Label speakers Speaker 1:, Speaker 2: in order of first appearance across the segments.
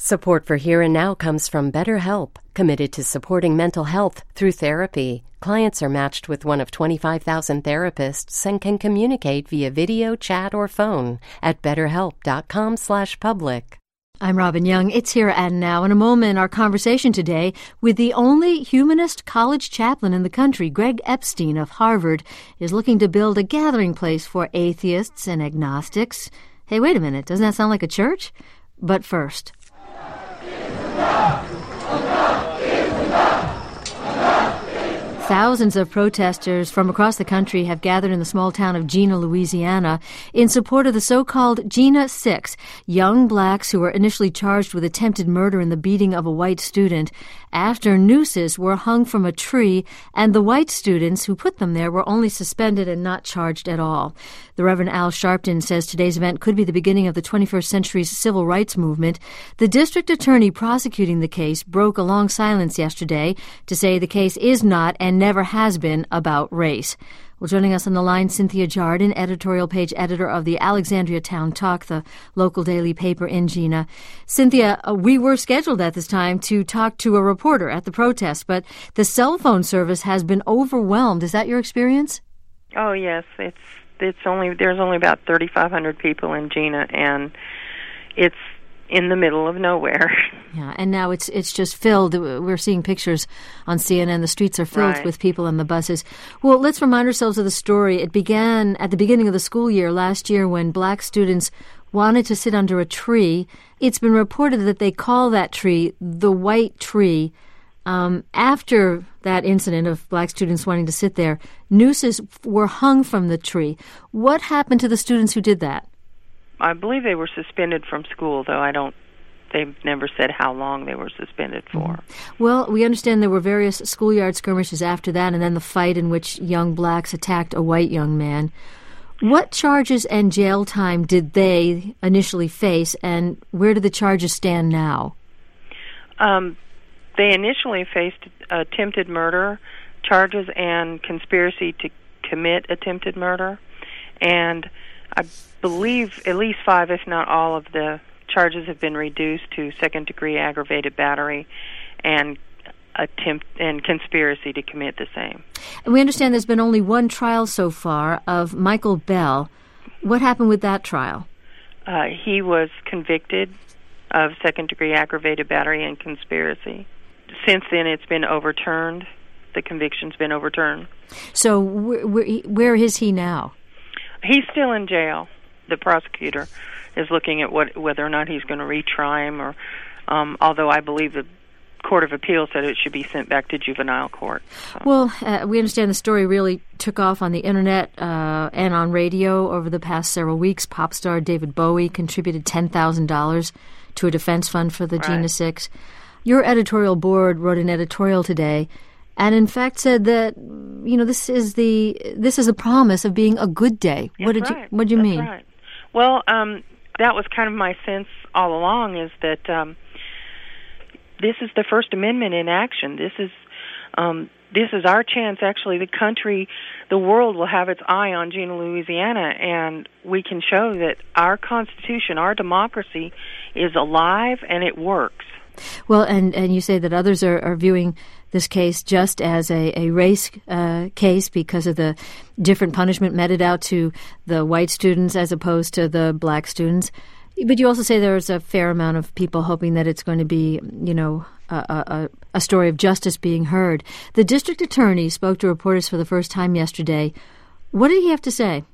Speaker 1: Support for Here and Now comes from BetterHelp, committed to supporting mental health through therapy. Clients are matched with one of 25,000 therapists and can communicate via video, chat, or phone at betterhelp.com/public.
Speaker 2: I'm Robin Young. It's Here and Now. In a moment, our conversation today with the only humanist college chaplain in the country, Greg Epstein of Harvard, is looking to build a gathering place for atheists and agnostics. Hey, wait a minute. Doesn't that sound like a church? But first. Thousands of protesters from across the country have gathered in the small town of Jena, Louisiana, in support of the so-called Jena 6, young blacks who were initially charged with attempted murder in the beating of a white student after nooses were hung from a tree, and the white students who put them there were only suspended and not charged at all. The Reverend Al Sharpton says today's event could be the beginning of the 21st century's civil rights movement. The district attorney prosecuting the case broke a long silence yesterday to say the case is not and never has been about race. Well, joining us on the line, Cynthia Jardin, editorial page editor of the Alexandria Town Talk, the local daily paper in Jena. Cynthia, we were scheduled at this time to talk to a reporter at the protest, but the cell phone service has been overwhelmed. Is that your experience?
Speaker 3: Oh, yes. There's only about 3,500 people in Jena, and it's in the middle of nowhere.
Speaker 2: Yeah, and now it's just filled. We're seeing pictures on CNN. The streets are filled with people and the buses. Well, let's remind ourselves of the story. It began at the beginning of the school year last year when black students wanted to sit under a tree. It's been reported that they call that tree the white tree. After that incident of black students wanting to sit there, nooses were hung from the tree. What happened to the students who did that?
Speaker 3: I believe they were suspended from school, though they've never said how long they were suspended for.
Speaker 2: Well, we understand there were various schoolyard skirmishes after that, and then the fight in which young blacks attacked a white young man. What charges and jail time did they initially face, and where do the charges stand now?
Speaker 3: They initially faced attempted murder charges and conspiracy to commit attempted murder, and I believe at least 5, if not all, of the charges have been reduced to second-degree aggravated battery and attempt and conspiracy to commit the same.
Speaker 2: And we understand there's been only one trial so far of Michael Bell. What happened with that trial?
Speaker 3: He was convicted of second-degree aggravated battery and conspiracy. Since then, it's been overturned. The conviction's been overturned. So
Speaker 2: where is he now?
Speaker 3: He's still in jail. The prosecutor is looking at whether or not he's going to retry him, or although I believe the Court of Appeal said it should be sent back to juvenile court. So.
Speaker 2: Well, we understand the story really took off on the Internet and on radio over the past several weeks. Pop star David Bowie contributed $10,000 to a defense fund for the Jena 6. Your editorial board wrote an editorial today and in fact said that, this is a promise of being a good day. What did you mean?
Speaker 3: Right. Well, that was kind of my sense all along, is that this is the First Amendment in action. This is our chance. Actually, the world will have its eye on Jena, Louisiana, and we can show that our Constitution, our democracy, is alive and it works.
Speaker 2: Well, and you say that others are viewing this case just as a race case because of the different punishment meted out to the white students as opposed to the black students. But you also say there's a fair amount of people hoping that it's going to be, a story of justice being heard. The district attorney spoke to reporters for the first time yesterday. What did he have to say?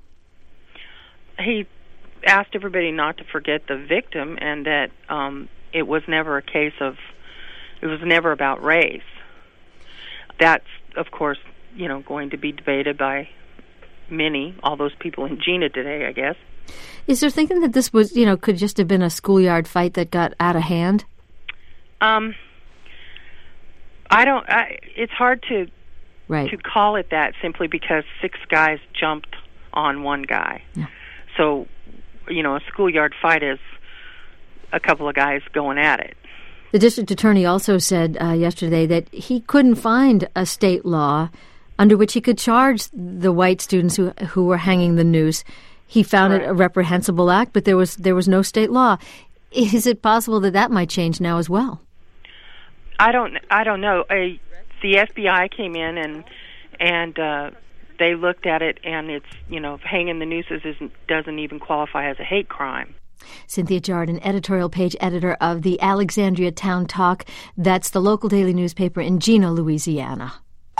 Speaker 3: He asked everybody not to forget the victim and that it was never it was never about race. That's, of course, going to be debated by many, all those people in Jena today, I guess.
Speaker 2: Is there thinking that this was, could just have been a schoolyard fight that got out of hand?
Speaker 3: It's hard to call it that simply because 6 guys jumped on one guy. Yeah. So, a schoolyard fight is a couple of guys going at it.
Speaker 2: The district attorney also said yesterday that he couldn't find a state law under which he could charge the white students who were hanging the noose. He found it a reprehensible act, but there was no state law. Is it possible that that might change now as well?
Speaker 3: I don't know. The FBI came in and they looked at it, and it's, hanging the nooses doesn't even qualify as a hate crime.
Speaker 2: Cynthia Jardin, editorial page editor of the Alexandria Town Talk. That's the local daily newspaper in Jena, Louisiana.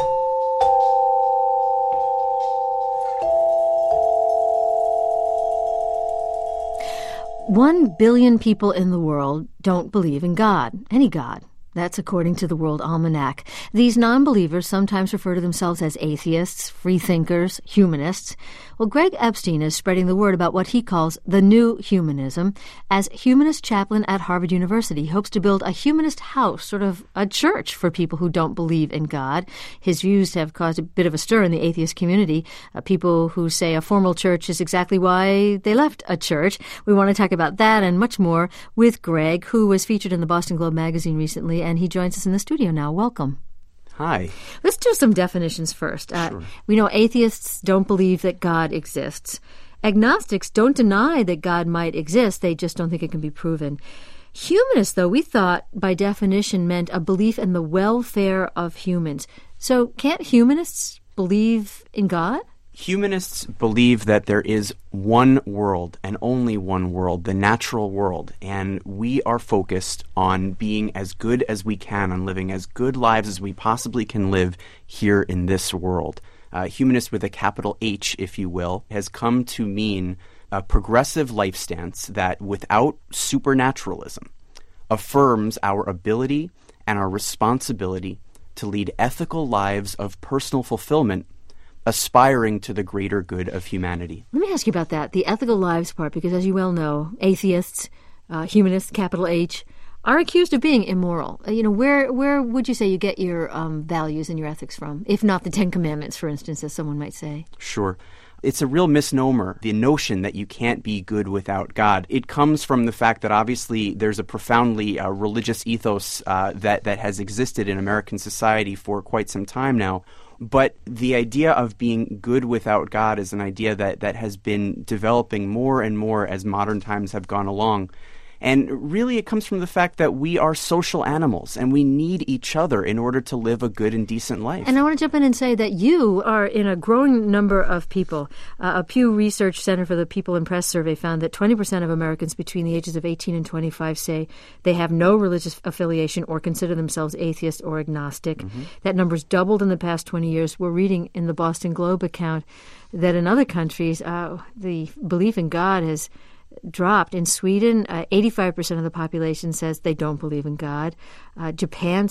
Speaker 2: One billion people in the world don't believe in God, any God. That's according to the World Almanac. These non-believers sometimes refer to themselves as atheists, freethinkers, humanists. Well, Greg Epstein is spreading the word about what he calls the new humanism. As humanist chaplain at Harvard University, he hopes to build a humanist house, sort of a church for people who don't believe in God. His views have caused a bit of a stir in the atheist community. People who say a formal church is exactly why they left a church. We want to talk about that and much more with Greg, who was featured in the Boston Globe magazine recently, and he joins us in the studio now. Welcome.
Speaker 4: Hi.
Speaker 2: Let's do some definitions first.
Speaker 4: Sure.
Speaker 2: We know atheists don't believe that God exists. Agnostics don't deny that God might exist. They just don't think it can be proven. Humanists, though, we thought by definition meant a belief in the welfare of humans. So can't humanists believe in God?
Speaker 4: Humanists believe that there is one world and only one world, the natural world, and we are focused on being as good as we can, on living as good lives as we possibly can live here in this world. Humanist with a capital H, if you will, has come to mean a progressive life stance that, without supernaturalism, affirms our ability and our responsibility to lead ethical lives of personal fulfillment, aspiring to the greater good of humanity.
Speaker 2: Let me ask you about that, the ethical lives part, because as you well know, atheists, humanists, capital H, are accused of being immoral. Where would you say you get your values and your ethics from, if not the Ten Commandments, for instance, as someone might say?
Speaker 4: Sure. It's a real misnomer, the notion that you can't be good without God. It comes from the fact that obviously there's a profoundly religious ethos that has existed in American society for quite some time now. But the idea of being good without God is an idea that has been developing more and more as modern times have gone along. And really it comes from the fact that we are social animals and we need each other in order to live a good and decent life.
Speaker 2: And I want to jump in and say that you are in a growing number of people. A Pew Research Center for the People and Press survey found that 20% of Americans between the ages of 18 and 25 say they have no religious affiliation or consider themselves atheist or agnostic. Mm-hmm. That number's doubled in the past 20 years. We're reading in the Boston Globe account that in other countries, the belief in God has dropped. In Sweden, 85% of the population says they don't believe in God. Japan,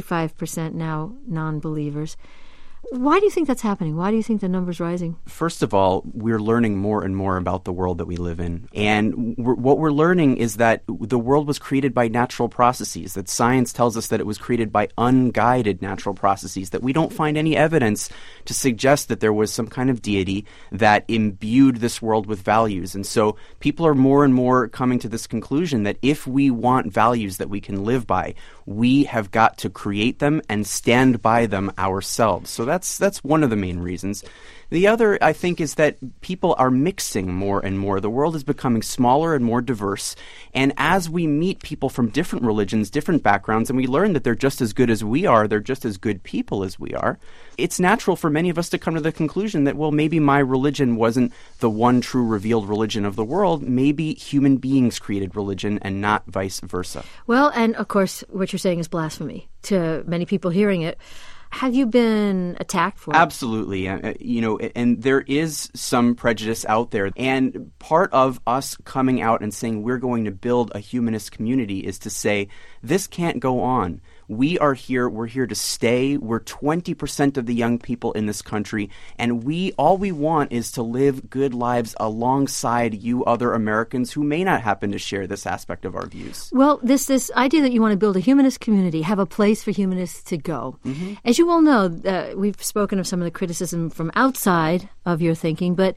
Speaker 2: 65% now non-believers. Why do you think that's happening? Why do you think the number's rising?
Speaker 4: First of all, we're learning more and more about the world that we live in. And what we're learning is that the world was created by natural processes, that science tells us that it was created by unguided natural processes, that we don't find any evidence to suggest that there was some kind of deity that imbued this world with values. And so people are more and more coming to this conclusion that if we want values that we can live by, we have got to create them and stand by them ourselves. So that's one of the main reasons. The other, I think, is that people are mixing more and more. The world is becoming smaller and more diverse. And as we meet people from different religions, different backgrounds, and we learn that they're just as good as we are, they're just as good people as we are, it's natural for many of us to come to the conclusion that, well, maybe my religion wasn't the one true revealed religion of the world. Maybe human beings created religion and not vice versa.
Speaker 2: Well, and of course, what you're saying is blasphemy to many people hearing it. Have you been attacked for it?
Speaker 4: Absolutely. And there is some prejudice out there. And part of us coming out and saying we're going to build a humanist community is to say this can't go on. We are here. We're here to stay. We're 20% of the young people in this country. And all we want is to live good lives alongside you other Americans who may not happen to share this aspect of our views.
Speaker 2: Well, this idea that you want to build a humanist community, have a place for humanists to go. Mm-hmm. As you well know, we've spoken of some of the criticism from outside of your thinking, but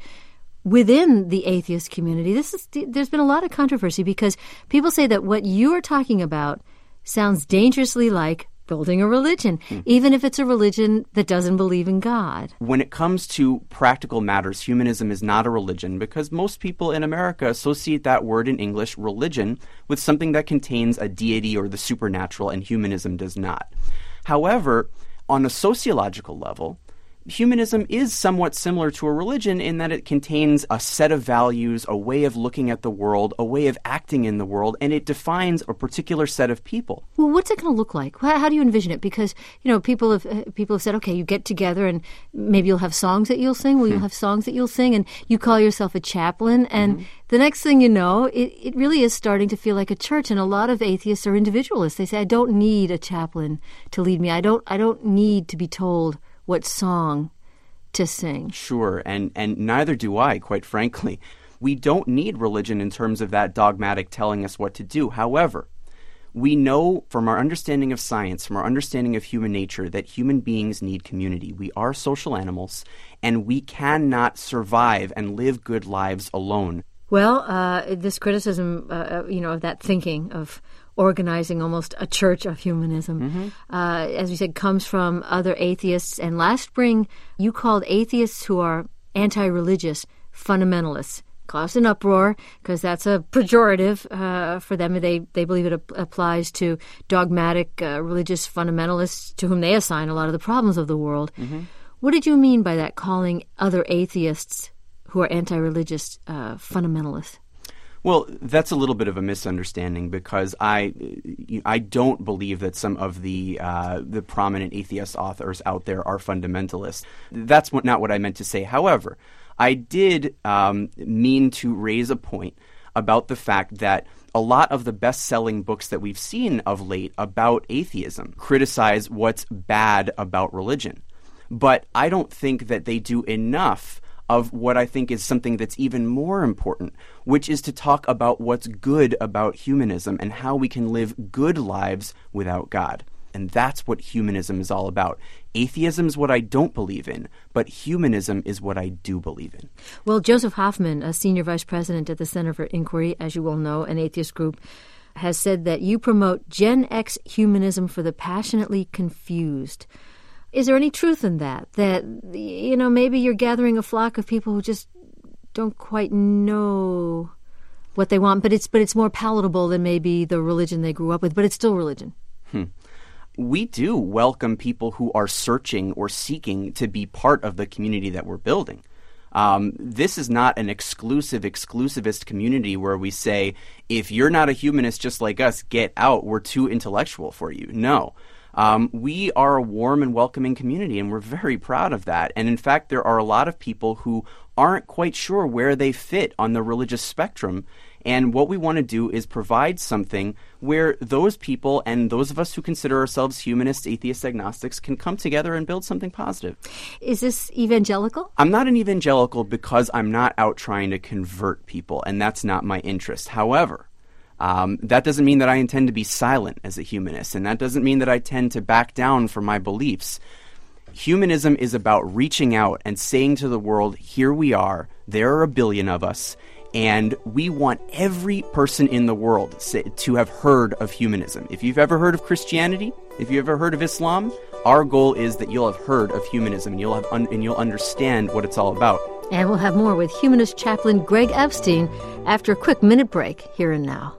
Speaker 2: within the atheist community, there's been a lot of controversy because people say that what you're talking about sounds dangerously like building a religion, even if it's a religion that doesn't believe in God.
Speaker 4: When it comes to practical matters, humanism is not a religion because most people in America associate that word in English, religion, with something that contains a deity or the supernatural, and humanism does not. However, on a sociological level, humanism is somewhat similar to a religion in that it contains a set of values, a way of looking at the world, a way of acting in the world, and it defines a particular set of people.
Speaker 2: Well, what's it going to look like? How do you envision it? Because, people have said, okay, you get together and maybe you'll have songs that you'll sing. Well, you'll have songs that you'll sing, and you call yourself a chaplain. And the next thing you know, it really is starting to feel like a church. And a lot of atheists are individualists. They say, I don't need a chaplain to lead me. I don't need to be told what song to sing.
Speaker 4: Sure, and neither do I, quite frankly. We don't need religion in terms of that dogmatic telling us what to do. However, we know from our understanding of science, from our understanding of human nature, that human beings need community. We are social animals, and we cannot survive and live good lives alone.
Speaker 2: Well, this criticism, of that thinking of organizing almost a church of humanism, as you said, comes from other atheists. And last spring, you called atheists who are anti-religious fundamentalists. Caused an uproar because that's a pejorative for them. They believe it applies to dogmatic religious fundamentalists to whom they assign a lot of the problems of the world. What did you mean by that, calling other atheists who are anti-religious fundamentalists?
Speaker 4: Well, that's a little bit of a misunderstanding because I don't believe that some of the prominent atheist authors out there are fundamentalists. That's not what I meant to say. However, I did mean to raise a point about the fact that a lot of the best-selling books that we've seen of late about atheism criticize what's bad about religion. But I don't think that they do enough of what I think is something that's even more important, which is to talk about what's good about humanism and how we can live good lives without God. And that's what humanism is all about. Atheism is what I don't believe in, but humanism is what I do believe in.
Speaker 2: Well, Joseph Hoffman, a senior vice president at the Center for Inquiry, as you well know, an atheist group, has said that you promote Gen X humanism for the passionately confused. Is there any truth in that? That, maybe you're gathering a flock of people who just don't quite know what they want, but it's more palatable than maybe the religion they grew up with, but it's still religion.
Speaker 4: We do welcome people who are searching or seeking to be part of the community that we're building. This is not an exclusivist community where we say, if you're not a humanist just like us, get out. We're too intellectual for you. No. We are a warm and welcoming community, and we're very proud of that. And in fact, there are a lot of people who aren't quite sure where they fit on the religious spectrum. And what we want to do is provide something where those people and those of us who consider ourselves humanists, atheists, agnostics can come together and build something positive.
Speaker 2: Is this evangelical?
Speaker 4: I'm not an evangelical because I'm not out trying to convert people, and that's not my interest. However, that doesn't mean that I intend to be silent as a humanist, and that doesn't mean that I tend to back down from my beliefs. Humanism is about reaching out and saying to the world, here we are, there are a billion of us, and we want every person in the world to have heard of humanism. If you've ever heard of Christianity, if you've ever heard of Islam, our goal is that you'll have heard of humanism and you'll understand what it's all about.
Speaker 2: And we'll have more with humanist chaplain Greg Epstein after a quick minute break here and now.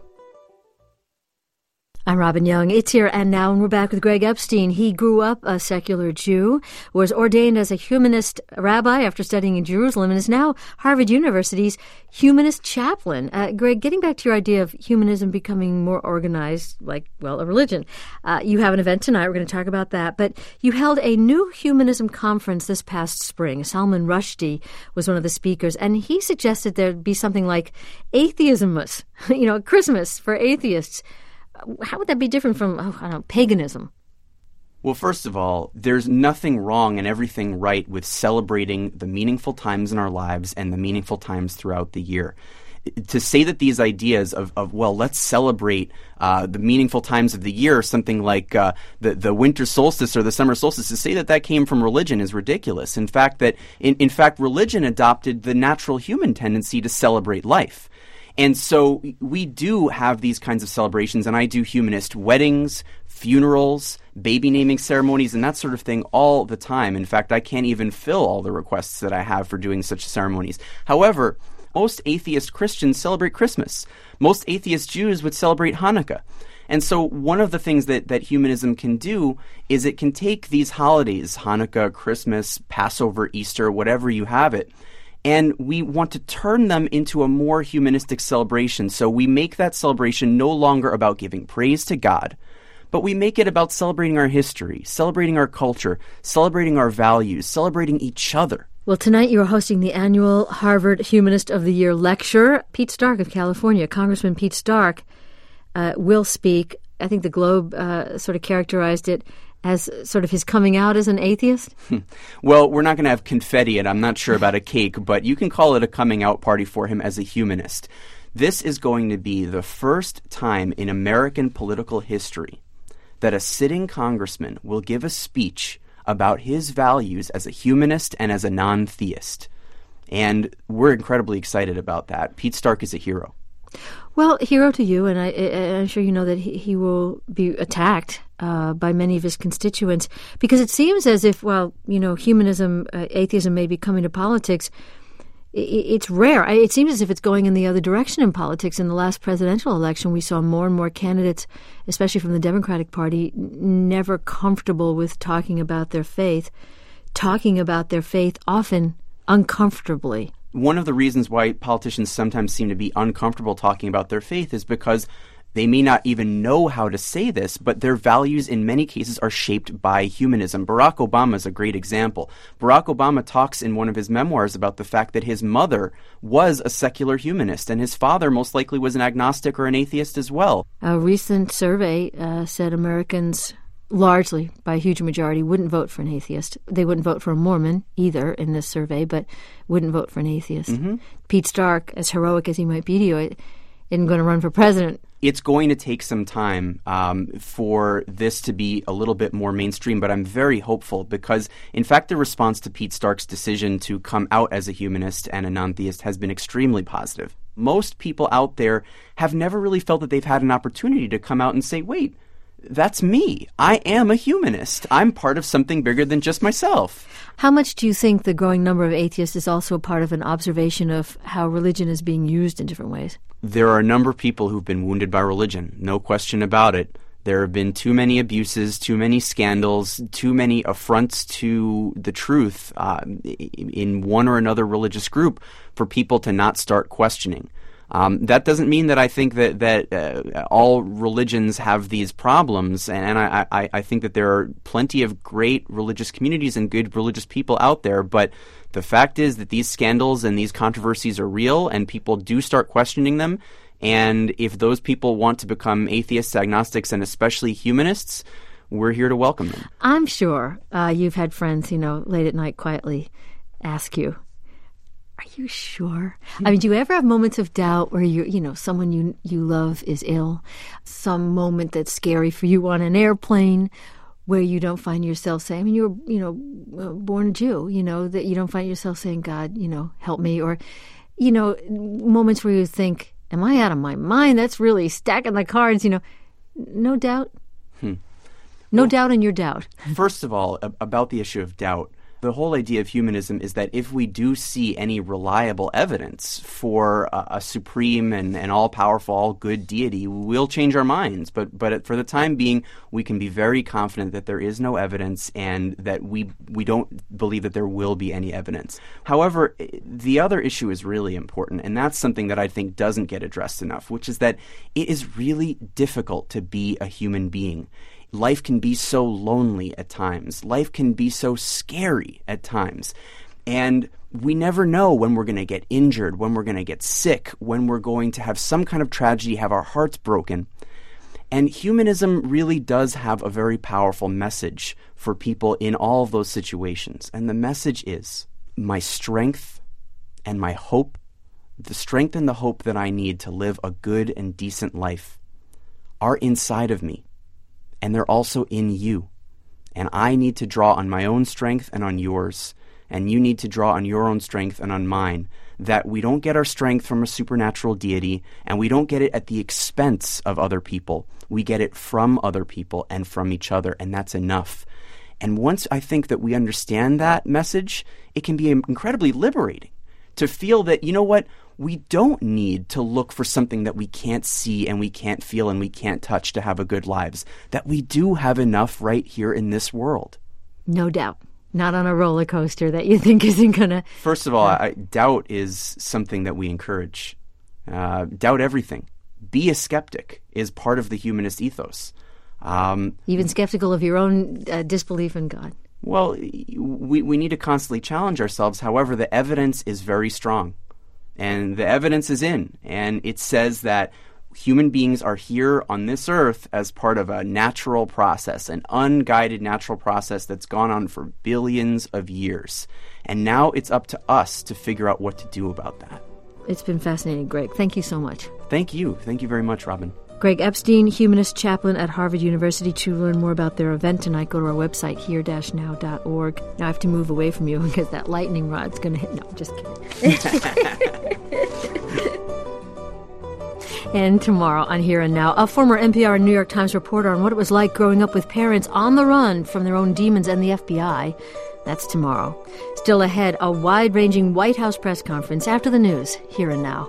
Speaker 2: I'm Robin Young. It's Here and Now, and we're back with Greg Epstein. He grew up a secular Jew, was ordained as a humanist rabbi after studying in Jerusalem, and is now Harvard University's humanist chaplain. Greg, getting back to your idea of humanism becoming more organized, like, well, a religion. You have an event tonight. We're going to talk about that. But you held a new humanism conference this past spring. Salman Rushdie was one of the speakers, and he suggested there'd be something like Atheismus, Christmas for atheists. How would that be different from, paganism?
Speaker 4: Well, first of all, there's nothing wrong and everything right with celebrating the meaningful times in our lives and the meaningful times throughout the year. To say that these ideas of let's celebrate the meaningful times of the year, something like the winter solstice or the summer solstice, to say that came from religion is ridiculous. In fact, religion adopted the natural human tendency to celebrate life. And so we do have these kinds of celebrations, and I do humanist weddings, funerals, baby naming ceremonies and that sort of thing all the time. In fact, I can't even fill all the requests that I have for doing such ceremonies. However, most atheist Christians celebrate Christmas. Most atheist Jews would celebrate Hanukkah. And so one of the things that humanism can do is it can take these holidays, Hanukkah, Christmas, Passover, Easter, whatever you have it, and we want to turn them into a more humanistic celebration. So we make that celebration no longer about giving praise to God, but we make it about celebrating our history, celebrating our culture, celebrating our values, celebrating each other.
Speaker 2: Well, tonight you are hosting the annual Harvard Humanist of the Year lecture. Pete Stark of California, Congressman Pete Stark, will speak. I think the Globe sort of characterized it as sort of his coming out as an atheist.
Speaker 4: Well, we're not going to have confetti, and I'm not sure about a cake, but you can call it a coming out party for him as a humanist. This is going to be the first time in American political history that a sitting congressman will give a speech about his values as a humanist and as a non-theist. And we're incredibly excited about that. Pete Stark is a hero.
Speaker 2: Well, hero to you, and I'm sure you know that he will be attacked by many of his constituents, because it seems as if, well, you know, humanism, atheism may be coming to politics. It's rare. It seems as if it's going in the other direction in politics. In the last presidential election, we saw more and more candidates, especially from the Democratic Party, never comfortable with talking about their faith often uncomfortably.
Speaker 4: One of the reasons why politicians sometimes seem to be uncomfortable talking about their faith is because they may not even know how to say this, but their values in many cases are shaped by humanism. Barack Obama is a great example. Barack Obama talks in one of his memoirs about the fact that his mother was a secular humanist, and his father most likely was an agnostic or an atheist as well.
Speaker 2: A recent survey said Americans, largely by a huge majority, wouldn't vote for an atheist. They wouldn't vote for a Mormon either in this survey, but wouldn't vote for an atheist. Mm-hmm. Pete Stark, as heroic as he might be to you, isn't going to run for president.
Speaker 4: It's going to take some time for this to be a little bit more mainstream, but I'm very hopeful because, in fact, the response to Pete Stark's decision to come out as a humanist and a non-theist has been extremely positive. Most people out there have never really felt that they've had an opportunity to come out and say, wait, that's me. I am a humanist. I'm part of something bigger than just myself.
Speaker 2: How much do you think the growing number of atheists is also a part of an observation of how religion is being used in different ways?
Speaker 4: There are a number of people who've been wounded by religion, no question about it. There have been too many abuses, too many scandals, too many affronts to the truth in one or another religious group for people to not start questioning. That doesn't mean that I think that all religions have these problems, and I think that there are plenty of great religious communities and good religious people out there, but the fact is that these scandals and these controversies are real, and people do start questioning them, and if those people want to become atheists, agnostics, and especially humanists, we're here to welcome them.
Speaker 2: I'm sure you've had friends, late at night quietly ask you, are you sure? I mean, do you ever have moments of doubt where someone you love is ill? Some moment that's scary for you on an airplane where you don't find yourself saying, I mean, you're, born a Jew, that you don't find yourself saying, God, help me. Or, moments where you think, am I out of my mind? That's really stacking the cards, No doubt. No doubt in your doubt.
Speaker 4: First of all, about the issue of doubt. The whole idea of humanism is that if we do see any reliable evidence for a supreme and all-powerful, all-good deity, we'll change our minds. But for the time being, we can be very confident that there is no evidence and that we don't believe that there will be any evidence. However, the other issue is really important, and that's something that I think doesn't get addressed enough, which is that it is really difficult to be a human being. Life can be so lonely at times. Life can be so scary at times. And we never know when we're going to get injured, when we're going to get sick, when we're going to have some kind of tragedy, have our hearts broken. And humanism really does have a very powerful message for people in all of those situations. And the message is, my strength and my hope, the strength and the hope that I need to live a good and decent life are inside of me. And they're also in you. And I need to draw on my own strength and on yours. And you need to draw on your own strength and on mine. that we don't get our strength from a supernatural deity, and we don't get it at the expense of other people. We get it from other people and from each other, and that's enough. And once I think that we understand that message, it can be incredibly liberating to feel that, you know what, we don't need to look for something that we can't see and we can't feel and we can't touch to have a good lives, that we do have enough right here in this world.
Speaker 2: No doubt. Not on a roller coaster that you think isn't going to...
Speaker 4: First of all, doubt is something that we encourage. Doubt everything. Be a skeptic is part of the humanist ethos.
Speaker 2: Even skeptical of your own disbelief in God.
Speaker 4: Well, we need to constantly challenge ourselves. However, the evidence is very strong. And the evidence is in. And it says that human beings are here on this earth as part of a natural process, an unguided natural process that's gone on for billions of years. And now it's up to us to figure out what to do about that.
Speaker 2: It's been fascinating, Greg. Thank you so much.
Speaker 4: Thank you. Thank you very much, Robin.
Speaker 2: Greg Epstein, humanist chaplain at Harvard University. To learn more about their event tonight, go to our website, here-now.org. Now I have to move away from you because that lightning rod's going to hit. No, just kidding. And tomorrow on Here and Now, a former NPR and New York Times reporter on what it was like growing up with parents on the run from their own demons and the FBI. That's tomorrow. Still ahead, a wide-ranging White House press conference after the news. Here and Now.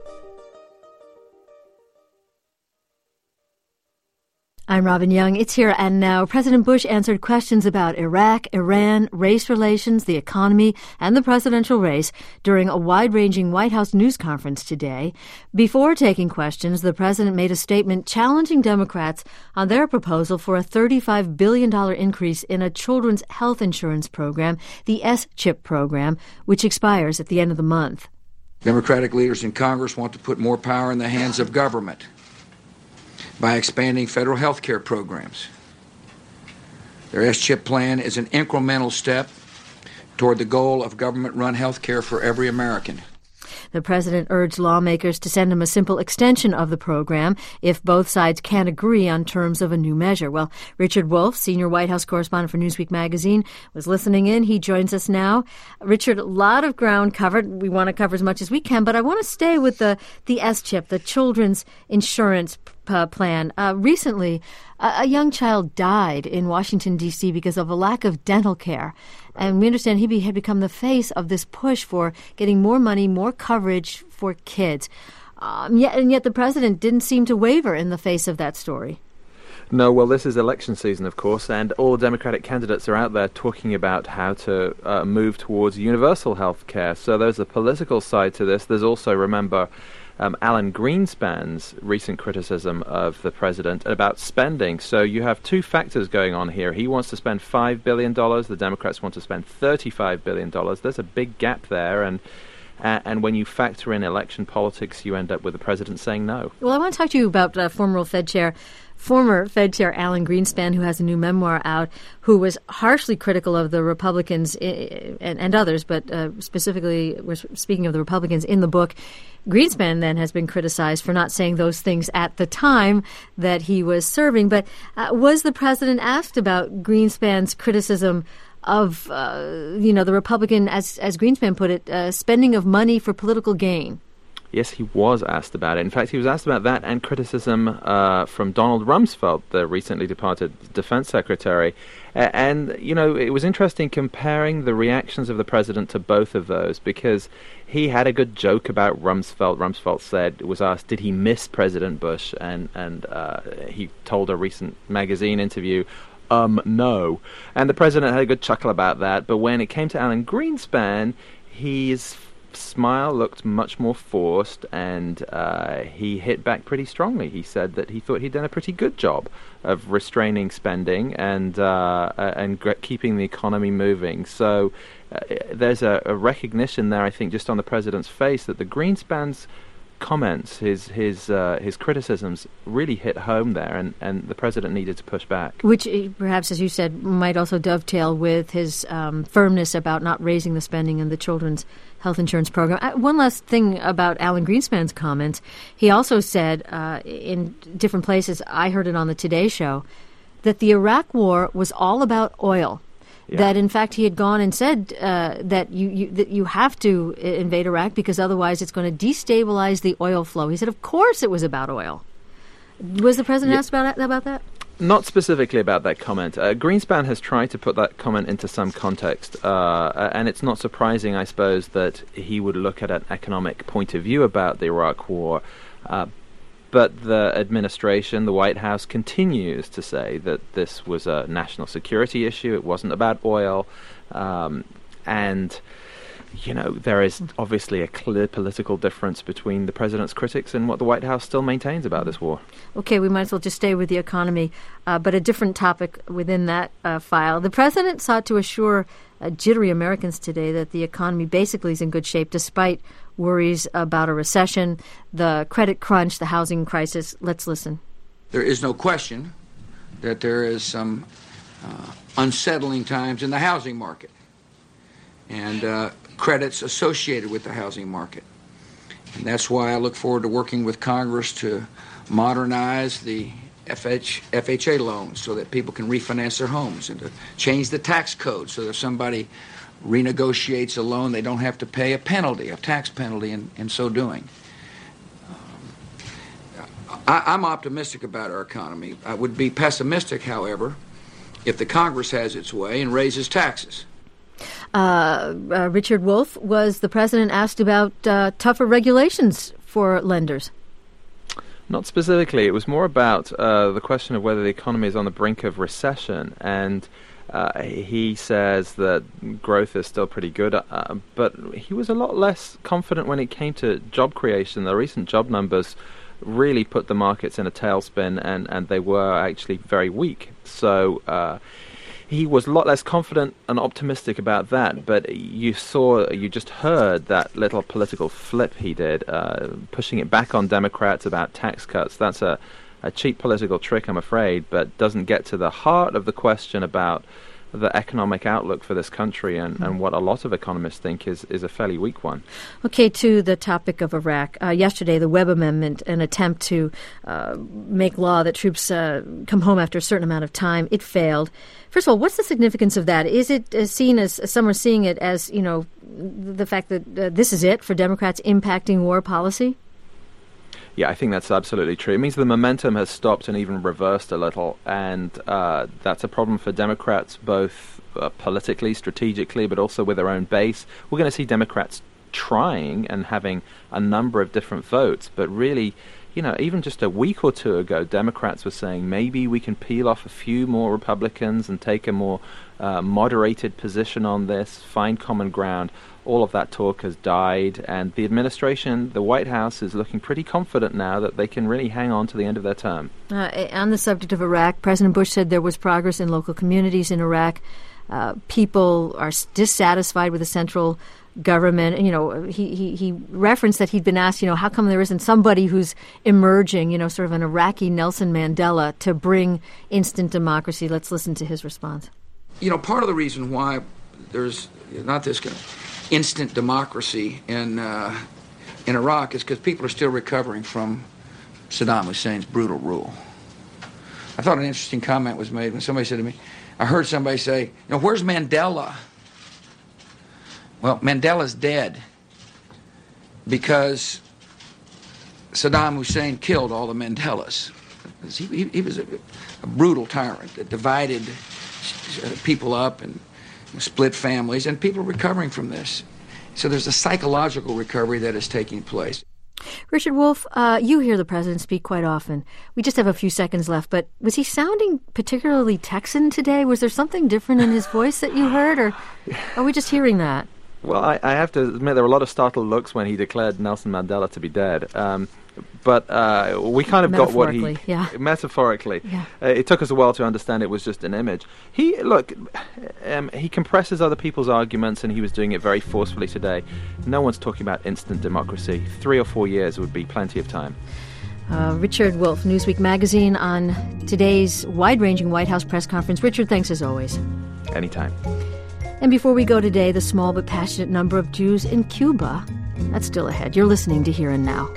Speaker 2: I'm Robin Young. It's Here and Now. President Bush answered questions about Iraq, Iran, race relations, the economy, and the presidential race during a wide-ranging White House news conference today. Before taking questions, the president made a statement challenging Democrats on their proposal for a $35 billion increase in a children's health insurance program, the S-CHIP program, which expires at the end of the month.
Speaker 5: Democratic leaders in Congress want to put more power in the hands of government by expanding federal health care programs. Their S-CHIP plan is an incremental step toward the goal of government-run health care for every American.
Speaker 2: The president urged lawmakers to send him a simple extension of the program if both sides can't agree on terms of a new measure. Well, Richard Wolff, senior White House correspondent for Newsweek magazine, was listening in. He joins us now. Richard, a lot of ground covered. We want to cover as much as we can, but I want to stay with the S-CHIP, the Children's Insurance Plan. Recently, a young child died in Washington, D.C. because of a lack of dental care. And we understand he had become the face of this push for getting more money, more coverage for kids. Yet the president didn't seem to waver in the face of that story.
Speaker 6: No, well, this is election season, of course, and all the Democratic candidates are out there talking about how to move towards universal health care. So there's a political side to this. There's also, remember, Alan Greenspan's recent criticism of the president about spending. So you have two factors going on here. He wants to spend $5 billion. The Democrats want to spend $35 billion. There's a big gap there, and when you factor in election politics, you end up with the president saying no.
Speaker 2: Well, I want to talk to you about former Fed Chair Alan Greenspan, who has a new memoir out, who was harshly critical of the Republicans and others, but specifically we're speaking of the Republicans in the book. Greenspan then has been criticized for not saying those things at the time that he was serving. But was the president asked about Greenspan's criticism of, the Republican, as Greenspan put it, spending of money for political gain?
Speaker 6: Yes, he was asked about it. In fact, he was asked about that and criticism from Donald Rumsfeld, the recently departed defense secretary. And, it was interesting comparing the reactions of the president to both of those, because he had a good joke about Rumsfeld. Rumsfeld was asked, did he miss President Bush? And he told a recent magazine interview, no. And the president had a good chuckle about that. But when it came to Alan Greenspan, his smile looked much more forced, and he hit back pretty strongly. He said that he thought he'd done a pretty good job of restraining spending and keeping the economy moving. So there's a recognition there, I think, just on the president's face that the Greenspan's comments, his criticisms really hit home there, and the president needed to push back.
Speaker 2: Which, perhaps, as you said, might also dovetail with his firmness about not raising the spending in the children's health insurance program. One last thing about Alan Greenspan's comments. He also said in different places, I heard it on the Today Show, that the Iraq War was all about oil, that in fact he had gone and said that you have to invade Iraq because otherwise it's going to destabilize the oil flow. He said, of course it was about oil. Was the president asked about that?
Speaker 6: Not specifically about that comment. Greenspan has tried to put that comment into some context, and it's not surprising, I suppose, that he would look at an economic point of view about the Iraq War. But the administration, the White House, continues to say that this was a national security issue. It wasn't about oil. And, you know, there is obviously a clear political difference between the president's critics and what the White House still maintains about this war.
Speaker 2: Okay, we might as well just stay with the economy, but a different topic within that file. The president sought to assure jittery Americans today that the economy basically is in good shape despite worries about a recession, the credit crunch, the housing crisis. Let's listen.
Speaker 5: There is no question that there is some unsettling times in the housing market and credits associated with the housing market. And that's why I look forward to working with Congress to modernize the FHA loans so that people can refinance their homes, and to change the tax code so that if somebody renegotiates a loan, they don't have to pay a tax penalty in so doing. I'm optimistic about our economy. I would be pessimistic, however, if the Congress has its way and raises taxes.
Speaker 2: Richard Wolff, was the president asked about tougher regulations for lenders?
Speaker 6: Not specifically. It was more about the question of whether the economy is on the brink of recession. And he says that growth is still pretty good, but he was a lot less confident when it came to job creation. The recent job numbers really put the markets in a tailspin, and they were actually very weak. So he was a lot less confident and optimistic about that, but you just heard that little political flip he did, pushing it back on Democrats about tax cuts. That's a cheap political trick, I'm afraid, but doesn't get to the heart of the question about the economic outlook for this country and what a lot of economists think is a fairly weak one.
Speaker 2: Okay, to the topic of Iraq. Yesterday, the Webb Amendment, an attempt to make law that troops come home after a certain amount of time, it failed. First of all, what's the significance of that? Is it seen as, some are seeing it as, you know, the fact that this is it for Democrats impacting war policy?
Speaker 6: Yeah, I think that's absolutely true. It means the momentum has stopped and even reversed a little, and that's a problem for Democrats, both politically, strategically, but also with their own base. We're going to see Democrats trying and having a number of different votes, but really, you know, even just a week or two ago, Democrats were saying maybe we can peel off a few more Republicans and take a more moderated position on this, find common ground. All of that talk has died, and the administration, the White House, is looking pretty confident now that they can really hang on to the end of their term.
Speaker 2: On the subject of Iraq, President Bush said there was progress in local communities in Iraq. People are dissatisfied with the central government. And, you know, he referenced that he'd been asked, you know, how come there isn't somebody who's emerging, you know, sort of an Iraqi Nelson Mandela to bring instant democracy. Let's listen to his response.
Speaker 5: You know, part of the reason why there's not this kind of instant democracy in Iraq is because people are still recovering from Saddam Hussein's brutal rule. I thought an interesting comment was made when somebody said to me, I heard somebody say, you know, where's Mandela? Well, Mandela's dead because Saddam Hussein killed all the Mandelas. He was a brutal tyrant that divided people up and split families, and people are recovering from this. So there's a psychological recovery that is taking place.
Speaker 2: Richard Wolff, you hear the president speak quite often. We just have a few seconds left, but was he sounding particularly Texan today? Was there something different in his voice that you heard, or are we just hearing that?
Speaker 6: Well, I have to admit there were a lot of startled looks when he declared Nelson Mandela to be dead. But we kind of got what he... Metaphorically. Yeah. It took us a while to understand it was just an image. He compresses other people's arguments, and he was doing it very forcefully today. No one's talking about instant democracy. 3 or 4 years would be plenty of time.
Speaker 2: Richard Wolff, Newsweek magazine, on today's wide-ranging White House press conference. Richard, thanks as always.
Speaker 6: Anytime.
Speaker 2: And before we go today, the small but passionate number of Jews in Cuba. That's still ahead. You're listening to Here and Now.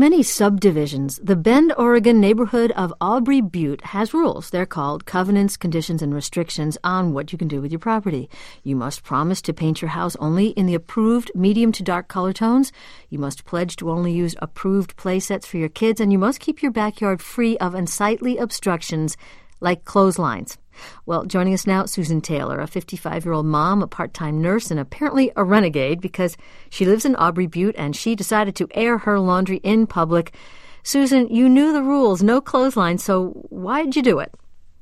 Speaker 2: many subdivisions, the Bend, Oregon neighborhood of Aubrey Butte has rules. They're called covenants, conditions, and restrictions on what you can do with your property. You must promise to paint your house only in the approved medium to dark color tones. You must pledge to only use approved play sets for your kids, and you must keep your backyard free of unsightly obstructions like clotheslines. Well, joining us now, Susan Taylor, a 55-year-old mom, a part-time nurse, and apparently a renegade because she lives in Aubrey Butte and she decided to air her laundry in public. Susan, you knew the rules, no clothesline, so why did you do it?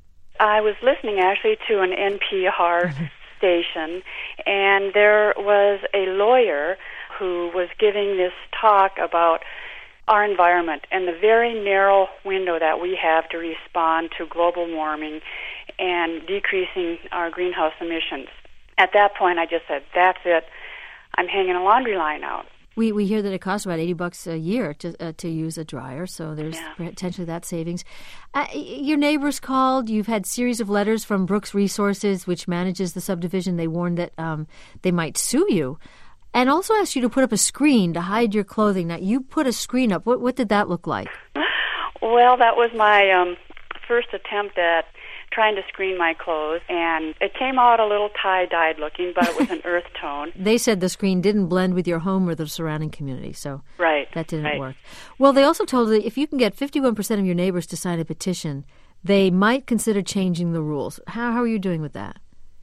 Speaker 7: I was listening actually to an NPR station, and there was a lawyer who was giving this talk about our environment and the very narrow window that we have to respond to global warming and decreasing our greenhouse emissions. At that point, I just said, that's it. I'm hanging a laundry line out.
Speaker 2: We hear that it costs about $80 a year to use a dryer, so there's potentially that savings. Your neighbors called. You've had series of letters from Brooks Resources, which manages the subdivision. They warned that they might sue you, and also asked you to put up a screen to hide your clothing. Now, you put a screen up. What did that look like?
Speaker 7: Well, that was my first attempt at trying to screen my clothes, and it came out a little tie-dyed looking, but it was an earth tone.
Speaker 2: They said the screen didn't blend with your home or the surrounding community, so that didn't work. Well, they also told that if you can get 51% of your neighbors to sign a petition, they might consider changing the rules. How are you doing with that?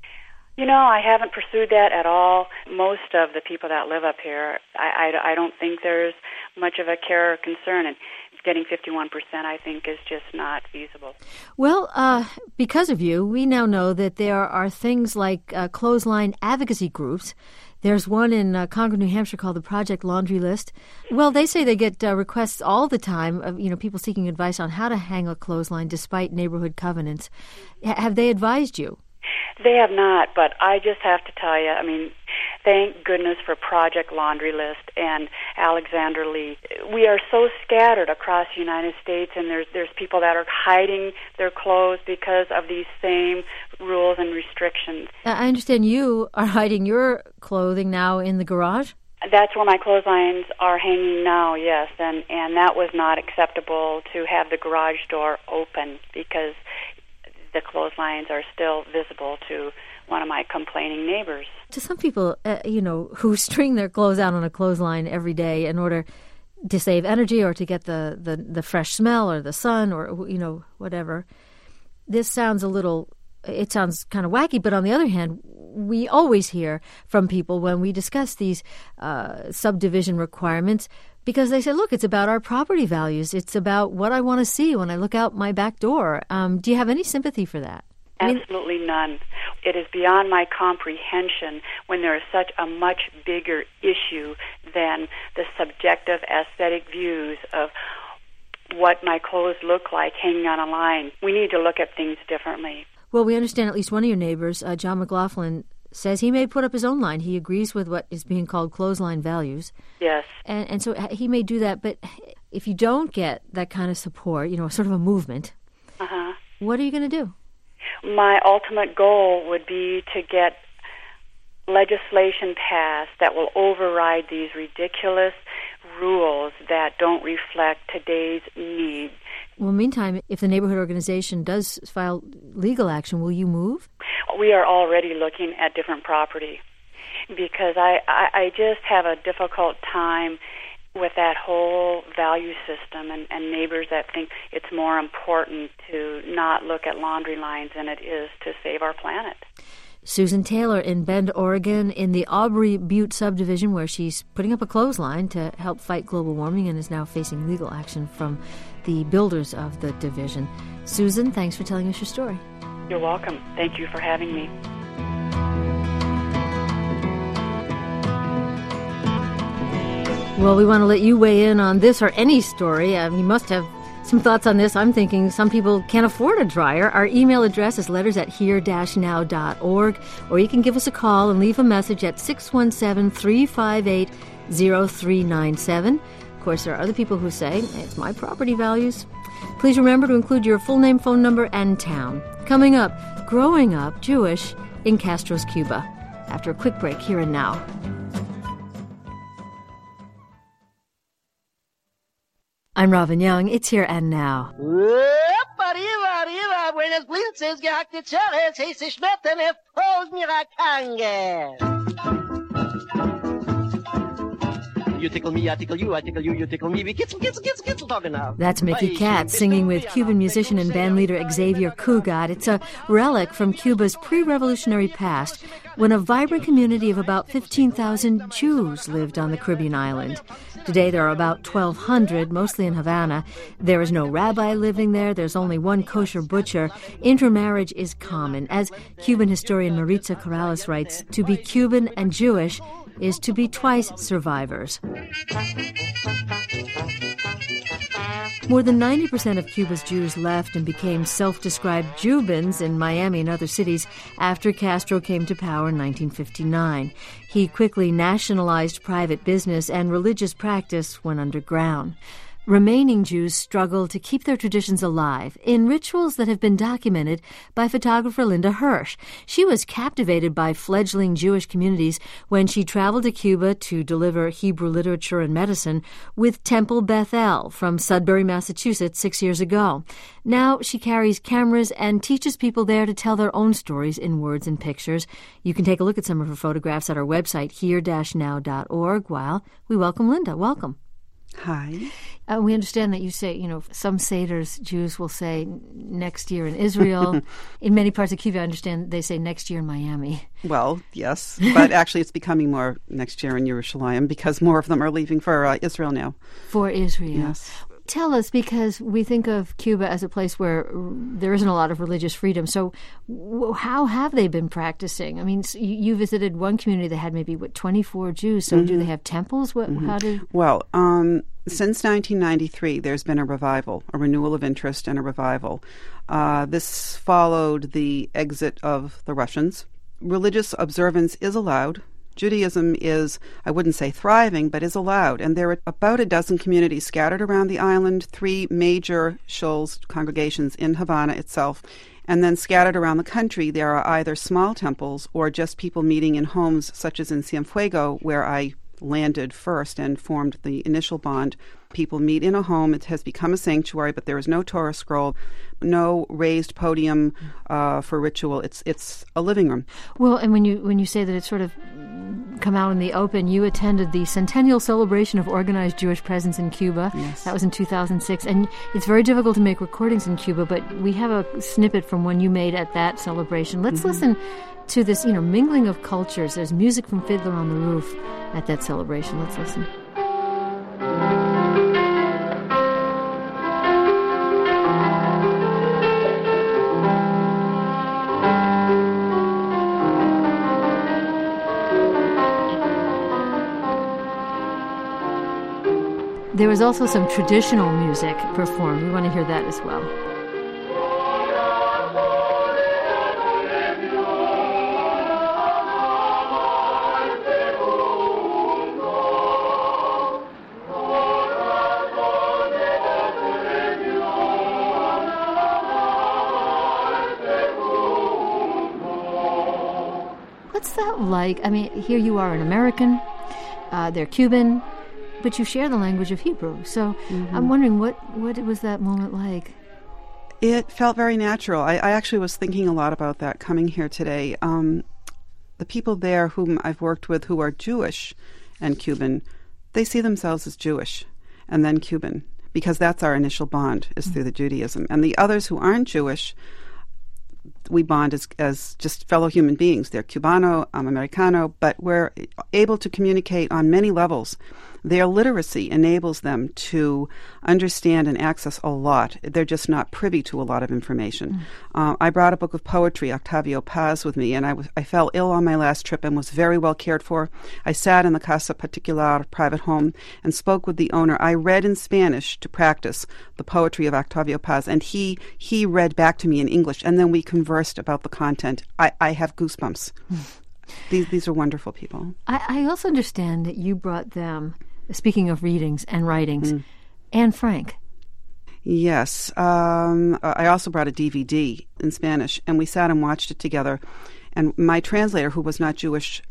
Speaker 7: You know, I haven't pursued that at all. Most of the people that live up here, I don't think there's much of a care or concern, and getting 51%, I think, is just not feasible.
Speaker 2: Well, because of you, we now know that there are things like clothesline advocacy groups. There's one in Concord, New Hampshire called the Project Laundry List. Well, they say they get requests all the time of people seeking advice on how to hang a clothesline despite neighborhood covenants. Have they advised you?
Speaker 7: They have not, but I just have to tell you, I mean, thank goodness for Project Laundry List and Alexander Lee. We are so scattered across the United States, and there's people that are hiding their clothes because of these same rules and restrictions.
Speaker 2: I understand you are hiding your clothing now in the garage?
Speaker 7: That's where my clotheslines are hanging now, yes, and that was not acceptable to have the garage door open because the clotheslines are still visible to one of my complaining neighbors.
Speaker 2: To some people, who string their clothes out on a clothesline every day in order to save energy or to get the fresh smell or the sun or, whatever, this sounds it sounds kind of wacky, but on the other hand, we always hear from people when we discuss these subdivision requirements because they say, look, it's about our property values. It's about what I want to see when I look out my back door. Do you have any sympathy for that?
Speaker 7: Absolutely none. It is beyond my comprehension when there is such a much bigger issue than the subjective aesthetic views of what my clothes look like hanging on a line. We need to look at things differently.
Speaker 2: Well, we understand at least one of your neighbors, John McLaughlin, says he may put up his own line. He agrees with what is being called clothesline values.
Speaker 7: Yes.
Speaker 2: And so he may do that, but if you don't get that kind of support, sort of a movement, what are you going to do?
Speaker 7: My ultimate goal would be to get legislation passed that will override these ridiculous rules that don't reflect today's needs.
Speaker 2: Well, meantime, if the neighborhood organization does file legal action, will you move?
Speaker 7: We are already looking at different property because I just have a difficult time with that whole value system and neighbors that think it's more important to not look at laundry lines than it is to save our planet.
Speaker 2: Susan Taylor in Bend, Oregon, in the Aubrey Butte subdivision where she's putting up a clothesline to help fight global warming and is now facing legal action from the builders of the division. Susan, thanks for telling us your story.
Speaker 7: You're welcome. Thank you for having me.
Speaker 2: Well, we want to let you weigh in on this or any story. You must have some thoughts on this. I'm thinking some people can't afford a dryer. Our email address is letters@here-now.org, or you can give us a call and leave a message at 617-358-0397. Of course, there are other people who say, it's my property values. Please remember to include your full name, phone number, and town. Coming up, growing up Jewish in Castro's Cuba. After a quick break, Here and Now. I'm Robin Young. It's Here and Now.
Speaker 8: You tickle me, I tickle you, I tickle you, you tickle me. We kitzel talking now.
Speaker 2: That's Mickey Katz singing with Cuban musician and bandleader Xavier Cugat. It's a relic from Cuba's pre-revolutionary past when a vibrant community of about 15,000 Jews lived on the Caribbean island. Today there are about 1,200, mostly in Havana. There is no rabbi living there. There's only one kosher butcher. Intermarriage is common. As Cuban historian Maritza Corrales writes, to be Cuban and Jewish is to be twice survivors. More than 90% of Cuba's Jews left and became self-described Jubans in Miami and other cities after Castro came to power in 1959. He quickly nationalized private business and religious practice went underground. Remaining Jews struggle to keep their traditions alive in rituals that have been documented by photographer Linda Hirsch. She was captivated by fledgling Jewish communities when she traveled to Cuba to deliver Hebrew literature and medicine with Temple Beth El from Sudbury, Massachusetts 6 years ago. Now she carries cameras and teaches people there to tell their own stories in words and pictures. You can take a look at some of her photographs at our website, here-now.org, while we welcome Linda. Welcome.
Speaker 9: Hi.
Speaker 2: We understand that you say, some Seders, Jews will say next year in Israel. In many parts of Cuba, I understand they say next year in Miami.
Speaker 9: Well, yes. But actually it's becoming more next year in Yerushalayim because more of them are leaving for Israel now.
Speaker 2: For Israel.
Speaker 9: Yes.
Speaker 2: Tell us, because we think of Cuba as a place where there isn't a lot of religious freedom. So how have they been practicing? I mean, you visited one community that had maybe, 24 Jews. So do they have temples? How do...
Speaker 9: Well, since 1993, there's been a revival, a renewal of interest and a revival. This followed the exit of the Russians. Religious observance is allowed. Judaism is, I wouldn't say thriving, but is allowed. And there are about a dozen communities scattered around the island, 3 major shuls, congregations in Havana itself. And then scattered around the country, there are either small temples or just people meeting in homes, such as in Cienfuegos, where I landed first and formed the initial bond. People meet in a home. It has become a sanctuary, but there is no Torah scroll, no raised podium for ritual. It's a living room.
Speaker 2: Well, and when you say that it's sort of come out in the open, you attended the centennial celebration of organized Jewish presence in Cuba.
Speaker 9: Yes.
Speaker 2: That was in 2006. And it's very difficult to make recordings in Cuba, but we have a snippet from one you made at that celebration. Let's listen to this, mingling of cultures. There's music from Fiddler on the Roof at that celebration. Let's listen. There was also some traditional music performed. We want to hear that as well. What's that like? I mean, here you are an American, they're Cuban, but you share the language of Hebrew. So I'm wondering, what was that moment like?
Speaker 9: It felt very natural. I actually was thinking a lot about that coming here today. The people there whom I've worked with who are Jewish and Cuban, they see themselves as Jewish and then Cuban, because that's our initial bond, is through the Judaism. And the others who aren't Jewish, we bond as just fellow human beings. They're Cubano, Americano, but we're able to communicate on many levels. Their literacy enables them to understand and access a lot. They're just not privy to a lot of information. I brought a book of poetry, Octavio Paz, with me, and I fell ill on my last trip and was very well cared for. I sat in the Casa Particular private home and spoke with the owner. I read in Spanish to practice the poetry of Octavio Paz, and he read back to me in English, and then we conversed about the content. I have goosebumps. These are wonderful people.
Speaker 2: I also understand that you brought them, speaking of readings and writings, Anne Frank.
Speaker 9: Yes. I also brought a DVD in Spanish, and we sat and watched it together. And my translator, who was not Jewish,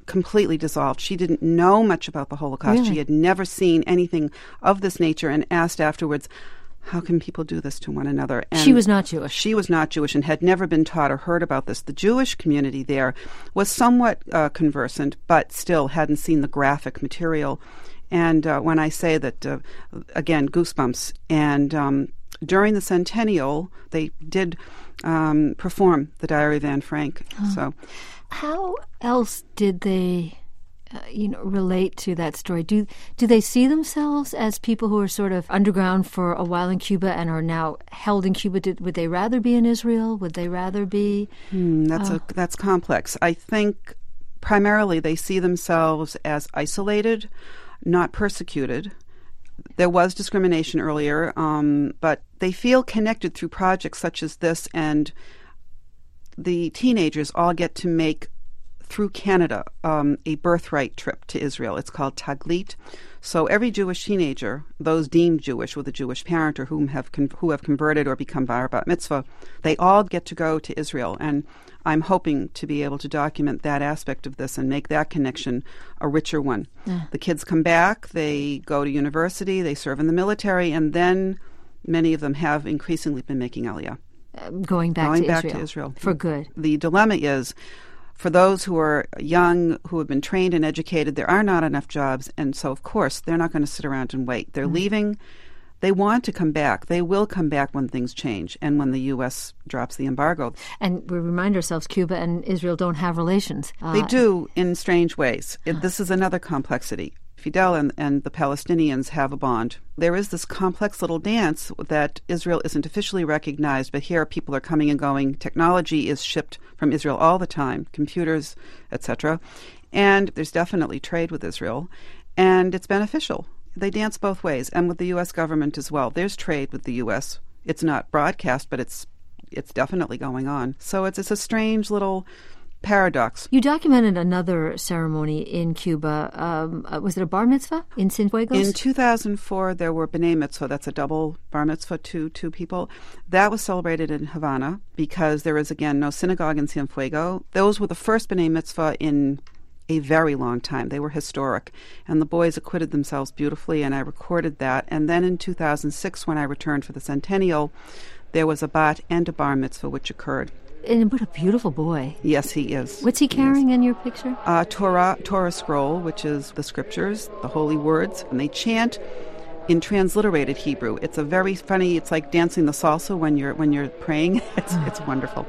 Speaker 9: completely dissolved. She didn't know much about the Holocaust.
Speaker 2: Really?
Speaker 9: She had never seen anything of this nature and asked afterwards, how can people do this to one another? And
Speaker 2: she was not Jewish.
Speaker 9: She was not Jewish and had never been taught or heard about this. The Jewish community there was somewhat conversant, but still hadn't seen the graphic material. And when I say that, again, goosebumps. And during the centennial, they did perform the Diary of Anne Frank. So,
Speaker 2: how else did they relate to that story? Do they see themselves as people who are sort of underground for a while in Cuba and are now held in Cuba? Would they rather be in Israel? Would they rather be?
Speaker 9: That's complex. I think primarily they see themselves as isolated, not persecuted. There was discrimination earlier, but they feel connected through projects such as this, and the teenagers all get to make, through Canada, a birthright trip to Israel. It's called Taglit. So every Jewish teenager, those deemed Jewish with a Jewish parent or who have converted or become bar bat mitzvah, they all get to go to Israel. And I'm hoping to be able to document that aspect of this and make that connection a richer one. Yeah. The kids come back, they go to university, they serve in the military, and then many of them have increasingly been making Aliyah.
Speaker 2: Going back to Israel. For good.
Speaker 9: The dilemma is, for those who are young, who have been trained and educated, there are not enough jobs, and so, of course, they're not going to sit around and wait. They're leaving. They want to come back. They will come back when things change and when the U.S. drops the embargo.
Speaker 2: And we remind ourselves Cuba and Israel don't have relations.
Speaker 9: They do in strange ways. This is another complexity. Fidel and the Palestinians have a bond. There is this complex little dance that Israel isn't officially recognized, but here people are coming and going. Technology is shipped from Israel all the time, computers, etc. And there's definitely trade with Israel, and it's beneficial. They dance both ways, and with the U.S. government as well. There's trade with the U.S. It's not broadcast, but it's definitely going on. So it's a strange little paradox.
Speaker 2: You documented another ceremony in Cuba. Was it a bar mitzvah in Cienfuegos?
Speaker 9: In 2004, there were b'nai mitzvah. That's a double bar mitzvah, two people. That was celebrated in Havana because there is, again, no synagogue in Cienfuegos. Those were the first b'nai mitzvah in a very long time. They were historic, and the boys acquitted themselves beautifully, and I recorded that. And then in 2006, when I returned for the centennial, there was a bat and a bar mitzvah which occurred.
Speaker 2: And what a beautiful boy.
Speaker 9: Yes, he is.
Speaker 2: What's he carrying in your picture?
Speaker 9: Torah scroll, which is the scriptures, the holy words, and they chant in transliterated Hebrew. It's a very funny, it's like dancing the salsa when you're praying. It's wonderful.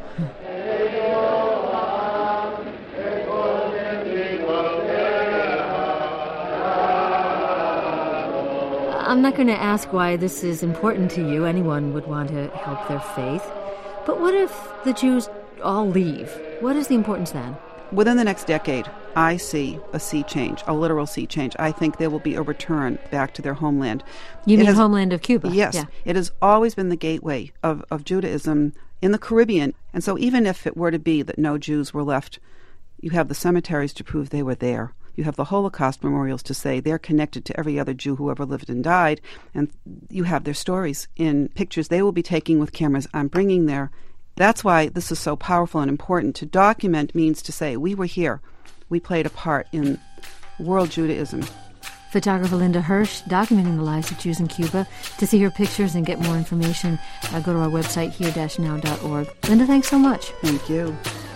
Speaker 2: I'm not going to ask why this is important to you. Anyone would want to help their faith. But what if the Jews all leave? What is the importance then?
Speaker 9: Within the next decade, I see a sea change, a literal sea change. I think there will be a return back to their homeland.
Speaker 2: You mean homeland of Cuba?
Speaker 9: Yes. Yeah. It has always been the gateway of Judaism in the Caribbean. And so even if it were to be that no Jews were left, you have the cemeteries to prove they were there. You have the Holocaust memorials to say they're connected to every other Jew who ever lived and died, and you have their stories in pictures they will be taking with cameras I'm bringing there. That's why this is so powerful and important. To document means to say, we were here. We played a part in world Judaism.
Speaker 2: Photographer Linda Hirsch, documenting the lives of Jews in Cuba. To see her pictures and get more information, go to our website, here-now.org. Linda, thanks so much.
Speaker 9: Thank you.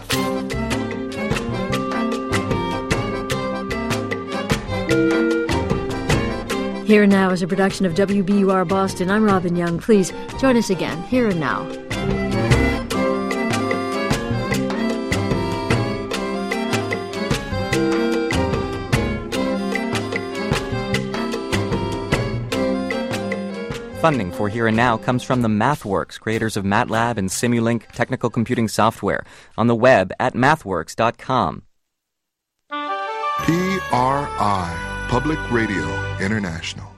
Speaker 2: Here and Now is a production of WBUR Boston. I'm Robin Young. Please join us again, Here and Now.
Speaker 10: Funding for Here and Now comes from the MathWorks, creators of MATLAB and Simulink technical computing software, on the web at mathworks.com.
Speaker 11: PRI, Public Radio International.